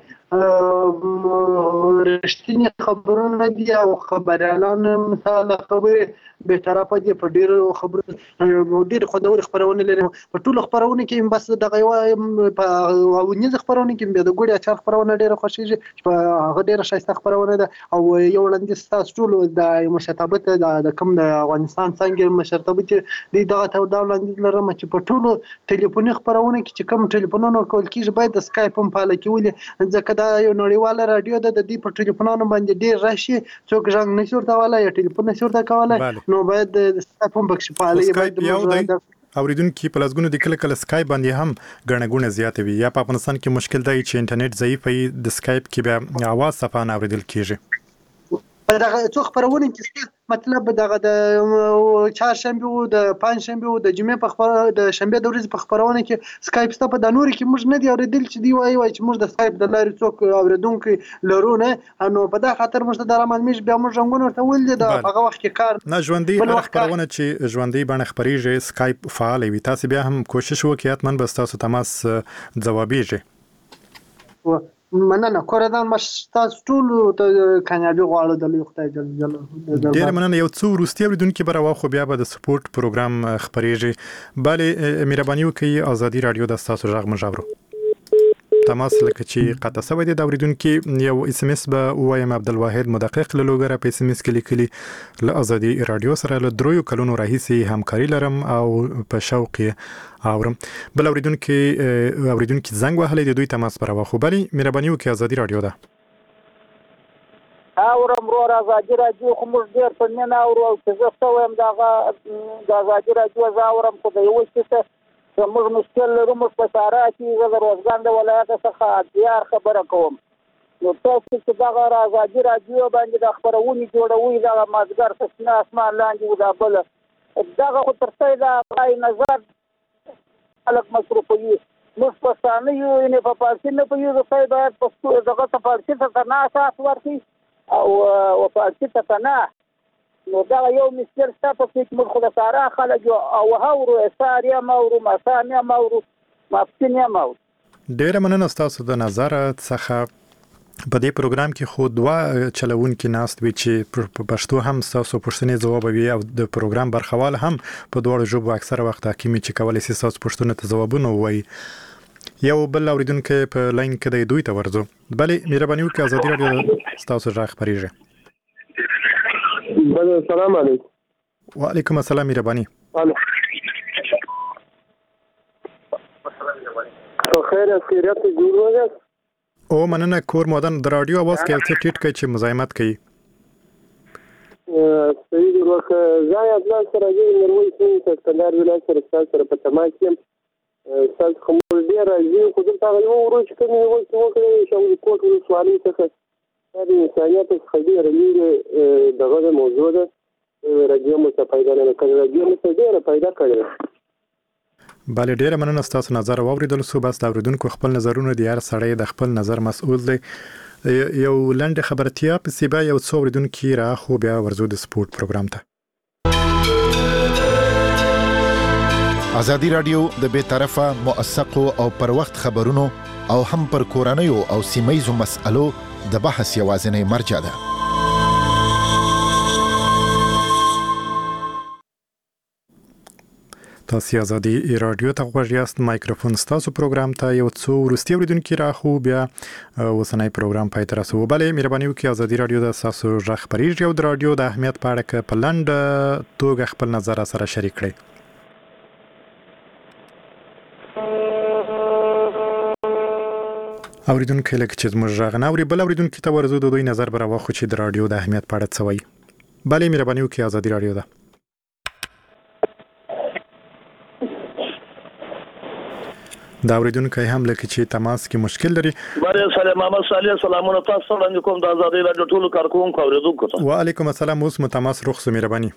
رښتینی خبرونه دي او خبريالان مثال خبرې به طرفه دي په ډیرو خبرو ډیر خوندور خبرونه لري. په ټولو خبرونه کې بس دغه یو په اونیزه خبرونه کې به د ګوډي اچار خبرونه ډیره خوشیږي چې هغه ډیره ښایسته خبرونه ده او یو وړاندې تاسو ټول د مشرتابت د کوم د افغانستان څنګه مشرتابت دي دغه ته دا وړاندې لرم چې په ټولو ټلیفوني خبرونه کې چې کوم ټلیفونونه کول کیږي باید د سکایپ هم فعال کړي ځکه دا یو نړیواله رادیو ده. د دې په ټلیفونونو باندې ډیر راشي څوک ژوند نشي ورته کولای یا ټلیفون نشي ورته کولای نو باید د سکایپ هم بکش فعال اوریدونکو په لاسګونو د کله سکایپ باندې هم غړنه غونه زیاته وي یا په افغانستان کې مشکل دی چې انټرنیټ ضعیف وي د سکایپ کې به اواز صفه نه اوریدل کیږي. دغه څو خبرونه کې مطلب دغه د چهارشنبه او د پنځشنبه او د جمعې په خبره د شنبه د ورځې په خبرونه کې سکایپ ستا په د نور کې موږ نه دی اوریدل چې دی وایي چې موږ د سکایپ د لارې څوک اوریدونکو لرو نه نو په دا خاطر موږ د رامنمیش بیا موږ څنګه ورته ولې د هغه وخت کې کار نه ژوندۍ خبرونه چې ژوندۍ باندې خبريږي سکایپ فعال وي. تاسو بیا هم کوشش وکړئ اتمن به تاسو تماس جوابیږي. مننه کوردان تاسو ټول ته کامیابی غواړم د لوی خدای جل جلاله. ډیر مننه. یو څو وروستي اوریدونکو به راوخو بیا به د سپورت پروګرام خبريږي. bale مهرباني وکړئ ازادي رادیو د تاسو غږ مجاورو تماس لکه چې قطع سوی دی د اوریدونکو یو اس ام اس به وایم عبدالواحد مدقق له لوګره په اس ام اس کې لیکلي له ازادي رادیو سره له درویو کلونو راهیسي همکاري لرم او په شوق اورم. بل اوریدونکو زنګ وهلی د دوی تماس پر واخو. bale مهرباني وکړئ ازادي رادیو ده اورم رو ازادي رادیو خو موږ ډیر په نه اورو چې زه څه وایم د ازادي رادیو زاورم خو د یو څه موږ مشکل لرو. موږ په سارا کې زه د روزګان د ولایت څخه دیار خبره کوم نو تاسو چې دغه ازادي رادیو باندې د خبرونه جوړوي دا مازګر څخه اسمان لاندې ودا بل دغه خو تر څه دا پای نظر خلک مصرفوي. موږ پښتانه یو نه په پارسي نه په یو ځای باید پښتو دغه ته پارسي ته نه اساس ورکړي او پارسي ته نه نو دا یو مشکل ستاسو په موږ خو د سارا خلک او هاورو ساریا مورو مسامیا مورو مافسینیا مورو. ډیر مننه تاسو د نظر څخه. په دې پروګرام کې خو دوا چلوونکي ناست وي چې په پښتو هم تاسو پوښتنې ځواب وي او د پروګرام برخوال هم په دوړو ژبو اکثره وخت حکیمي چې کولای شي تاسو پوښتنه ته ځوابونه وایي. یو بل اوریدونکو په لاین کې د دوی ته ورځو. bale مهرباني وکړئ ازادي رادیو تاسو راغ خبريږي. السلام علیکم. وعلیکم السلام مهرباني. خیر خیریت جوړ وګورئ. او مننه کور مودن د رادیو اواز کې څه ټیټ کوي چې مزاحمت کوي. صحیح ورکه ځای خپل سره یې نروي چې کندهار ولایت سره په تماس کې تاسو کوم ډیر راځي خو دلته یو ورځ کې نو وکړي چې کوټ ولسوالۍ څخه د انسانیت خبره لري دغه موضوع ده رادیو مستفیدانه کړي رادیو مستفیدانه پیدا کړي. bale ډیر مننه تاسو نظر واوریدل سو بس دا اوریدونکو خپل نظرونه د هر سړی د خپل نظر مسؤل دی. یو لنډه خبرتیا په سیبا یو څو اوریدونکو را خو بیا ورزو د سپورت پروګرام ته. ازادي رادیو د بے طرفه موثقو او پر وخت خبرونو او هم پر کورنیو او سیمایزو مسألو د بحث یوازینی مرجع ده. تاسو ازادي رادیو ته غوږیاست. مایکروفون ستاسو پروګرام ته یو څو وروستي اوریدونکو راخو بیا وسنۍ پروګرام پای تر اوسه وبلې مهرباني وکړئ ازادي رادیو د تاسو ژغ خبريږي او د رادیو د اهمیت په اړه په لنډ توګه خپل نظر سره شریک کړئ. اوریدونکو لکه چې زموږ ژغ نه اوري بل اوریدونکو ته ورزو د دوی نظر بر واخو چې د رادیو د اهمیت په اړه څه وایي. بلې مهرباني وکړئ ازادي رادیو ده. دا اوریدونکو هم لکه چې تماس کې مشکل لري. بله سلام محمد صالح سلامونه تاسو وړاندې کوم د ازادي رادیو ټولو کارکونکو اوریدونکو ته. وعلیکم السلام. اوس متماس رخصت مهرباني.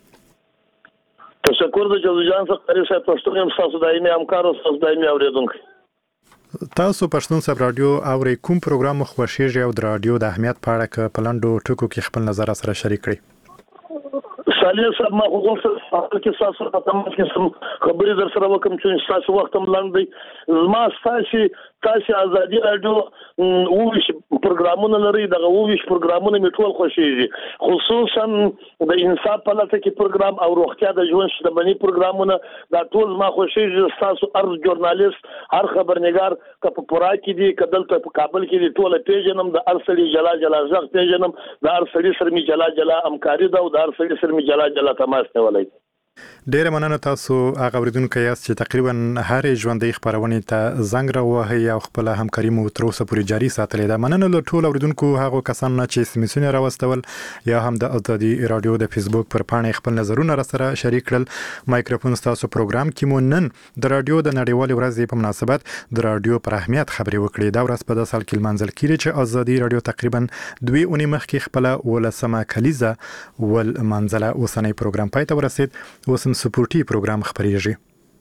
تشکر د جوزجان څخه قری صاحب پښتون یم تاسو دایمي همکار او تاسو دایمي اوریدونکو. تاسو پښتون صاحب رادیو اوري کوم پروګرام خوښیږي او د رادیو د اهمیت په اړه په لنډو ټکو کې خپل نظر سره شریک کړئ. صالح صاحب ما خو څه کې تاسو په تمام کې خبرې در سره وکم چې تاسو وخت هم لاندې زما تاسو ازادي رادیو وویش پروګرامونه لري دغه وویش پروګرامونه می ټول خوشیږي خصوصا د انصاف په لټه کې پروګرام او روغتیا د ژوند شتمنۍ پروګرامونه دا ټول ما خوشیږي. تاسو هر ژورنالیست هر خبرنګار که په پورا کې دي که دلته په کابل کې دي ټول پیژنم د ارسلي جلا ځغ پیژنم د ارسلي سره می جلا همکاري دا او د ارسلي سره می جلا تماس نیولای. ډیره مننه. تاسو هغه اوریدونکو یاست چې تقریبا هر ژوندۍ خبرونه ته زنګ راوهي او خپل همکاري مو تر اوسه پورې جاري ساتلې ده. مننه له ټول اوریدونکو هغه کسانو چې سمسونه راوستول یا هم د ازادي رادیو د فیسبوک پر پاڼه خپل نظرونه را سره شریک کړل. مایکروفون تاسو پروګرام کې مو نن د رادیو د نړیوالې ورځې په مناسبت د رادیو پر اهمیت خبرې وکړې. دا ورځ په 10 سال کې منځل کیږي چې ازادي رادیو تقریبا 2 اونۍ مخکې خپل ولسمه کلیزه ول منځله اوسنۍ پروګرام پای ته ورسید. اوس سپورتي پروګرام خبريږي.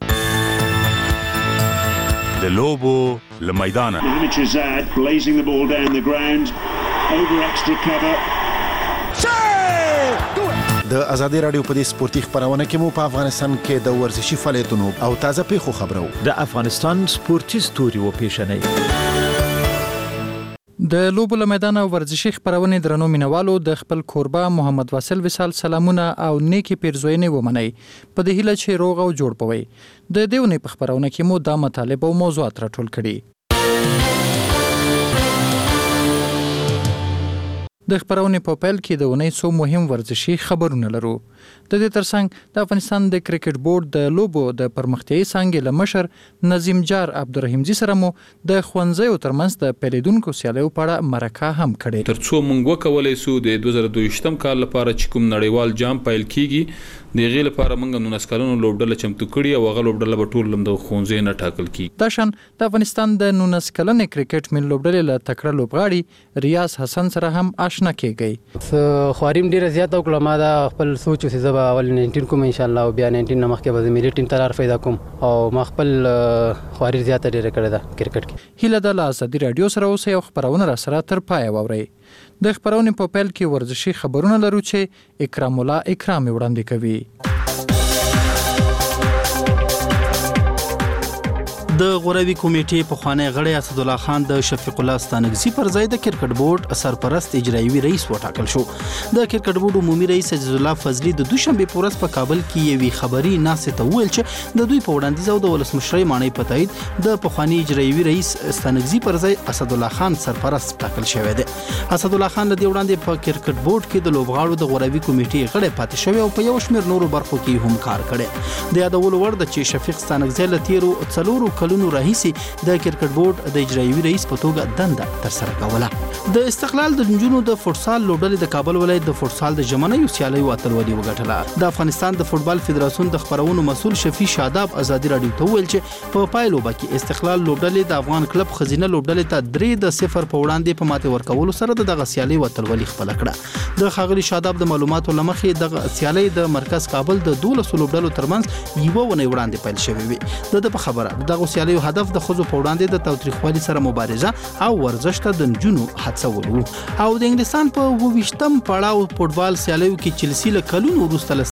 د لوبو لمیدان blazing the ball down the ground over extra cover. د ازادي رادیو په دې سپورتي خبرونه کې مو په افغانستان کې د ورزشي فعالیتونو او تازه پیښو خبرو د افغانستان سپورتي ستوري و پیښنې د لوبو له میدان او ورزشي خبرونه درنو مینوالو د خپل کوربه محمد واصل وصال سلامونه او نیکی پیرزوینه ومني په دې هیله چې روغ او جوړ پوي. د دیونه په خبرونه کې مو د مطالب او موضوعات راټول کړي. د خبرونه په پیل کې د ونې څو مهم ورزشي خبرونه لرو. د دې ترڅنګ د افغانستان د کرکټ بورډ د لوبو د پرمختیايي څانګې لمشر نظیم جار عبدالرحیمزي سره مو د خوانځیو ترمنځ د پیلیدونکو سیالیو په اړه مرکه هم کړې. ترڅو موږ وکولای سو د 2022م کال لپاره چې کوم نړیوال جام پیل کیږي د غي لپاره موږ نو نسکالونو لوبډله چمتو کړی او هغه لوبډله به ټول لم د خوانځي نه ټاکل کی. دا شان د افغانستان د 19 کلنې کرکټ مل لوبډلې له تکړه لوبغاړي ریاض حسن سره هم آشنا کیږي. خواریم ډیره زیات او کله ما دا خپل سوچ چې زه به اول 19 کوم ان شاء الله او بیا 19 نه مخکې به ملي ټیم تلار پیدا کوم او ما خپل خواري زیات ډیره کړې ده کرکټ کې. هیله د ازادي رادیو سره اوس یو خبرونه را سره تر پای ووري. د خبرونه په پیل کې ورزشي خبرونه لرو چې اکرام الله اکرام وړاندې کوي. د غوروي کمیټې په خوانی غړی اسد الله خان د شفیق الله ستانکزي پر ځای د کرکټ بورډ سرپرست اجرایي رئیس وټاکل شو. د کرکټ بورډ عمومي رئیس عزیز الله فضلی د دوشنبه په ورځ په کابل کې یوې خبري ناسه ته ویل چې د دوی په وړاندیز او د ولسمشرۍ معنی په تایید د پخوانی اجرایي رئیس ستانکزي پر ځای اسد الله خان سرپرست ټاکل شوی دی. اسد الله خان د وړاندې په کرکټ بورډ کې د لوبغاړو د غوروي کمیټې غړی پاتې شوی او په یو شمېر نورو برخو کې هم کار کړی. د یادولو وړ د چې شفیق ستانکزي له تیرو څلورو کلونو راهیسي د کرکټ بورډ د اجرایي رئیس په توګه دنده ترسره کوله. د استقلال د جنونو د فوټسال لوبډلې د کابل ولایت د فوټسال د ژمنیو سیالیو اتلولي وګټله. د افغانستان د فوټبال فدراسیون د خبرونو مسؤل شفیع شاداب ازادي رادیو ته ویل چې په پایلوبه کې استقلال لوبډلې د افغان کلب خزینه لوبډلې ته 3-0 په وړاندې په ماته ورکولو سره دغه سیالي اتلولي خپل کړه. د خاغلی شاداب د معلوماتو لمخې د سیالي د مرکز کابل د 12 لوبډلو ترمنځ یو ونې وړاندې پیل شوې وي. د خبره دغه سیالي هدف د خزو په وړاندې د تاوتریخوالي سره مبارزه او ورزش ته د نجونو هڅول او د انګلستان په 28م پړاو فوټبال سیالیو کې چلسی له کلونو وروسته له